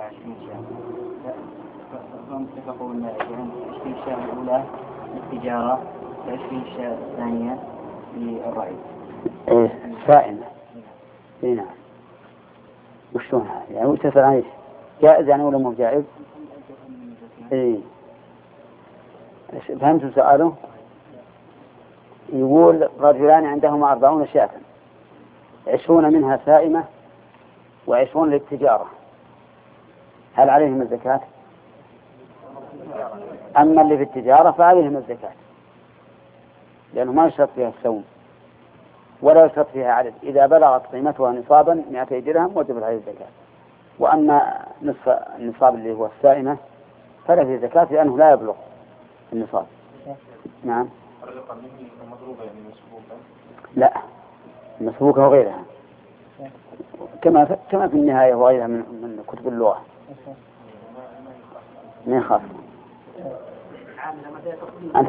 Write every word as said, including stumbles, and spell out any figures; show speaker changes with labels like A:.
A: سبعة وعشرين شهر، فهم اتفقوا أن عشرين شهر الأولى للتجارة وعشرين شهر الثانية للرعي.
B: إيه سائمة. إيه نعم. وشلون يعني وتفعل عنه جائز يعني ولا مو جائز؟ إيه فهمتوا سؤاله؟ يقول رجلان عندهما أربعون شاة عشرون منها سائمة وعشرون للتجارة، هل عليهم الزكاة؟ أما اللي في التجارة فعليهم الزكاة، لأنه ما يشترط فيها السوم ولا يشترط فيها عدد، إذا بلغت قيمتها نصابا مئتي درهم وجبت عليه الزكاة. وأما نصف النصاب اللي هو السائمة فلا فيه زكاة لأنه لا يبلغ النصاب. نعم. لا مسبوكة وغيرها كما كما في النهاية وغيرها من من كتب اللغة ما يخاف.